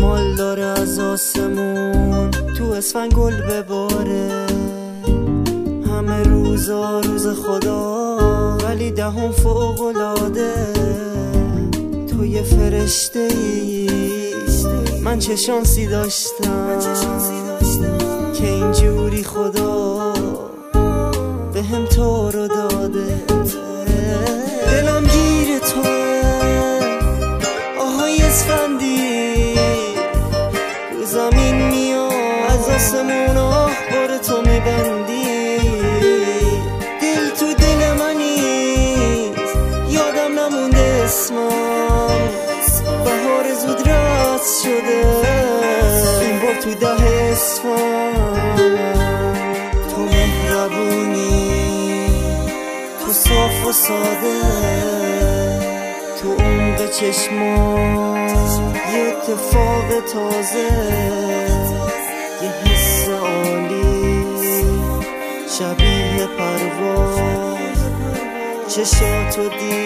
احتمال داره از آسمون تو اسفند گل بباره. همه روزا روز خدا ولی دهم فوق‌العاده. تو یه فرشته ای، من چه شانسی داشتم که اینجوری خدا به هم تو رو داده. دلم گیر توه آهای اسفندی، رو زمین میاد از آسمون آه بار تو میبندی. دل تو دل منی یادم نمونده اسمم، بهار زود رد شده این بار تو 10 اسفند. تو مهربونی، تو صاف و ساده، تو عمق چشمات یه اتفاق تازه، یه حس عالی شبیه پرواز. چشاتو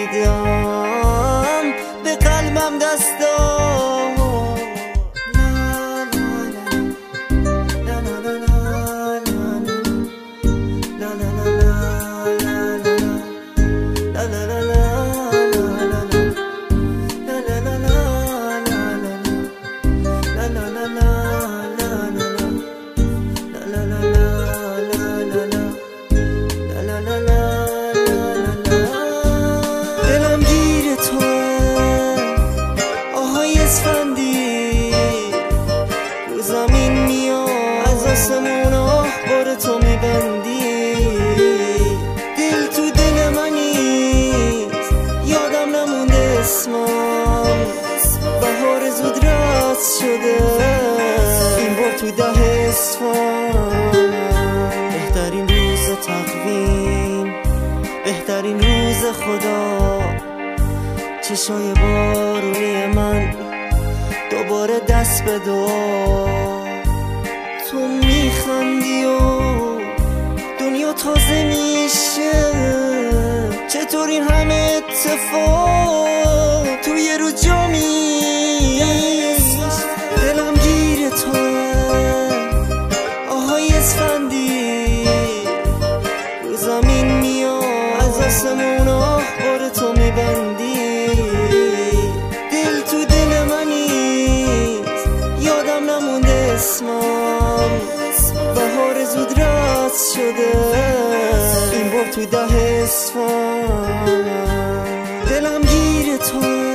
دیدم به قلبم دست داد. دلم گیر توه آهای اسفندی، رو زمین میاد از آسمون آه بار تو میبندی. دل تو دل منی یادم نمونده اسمم، بهار زود رد شده این بار تو 10 اسفند. بهترین روز تقویم، بهترین روز خدا، چشای بارونی من دوباره دست به دعا. تو میخندی و دنیا تازه میشه، چطور این همه اتفاق تو یه روز جا میشه. دلم گیر توه آهای اسفندی، رو زمین میاد از آسمون آه بار تو میبندی. دل تو دل منی یادم نمونده اسمم، بهار زود رد شده این بار تو 10 اسفند. دلم گیر توه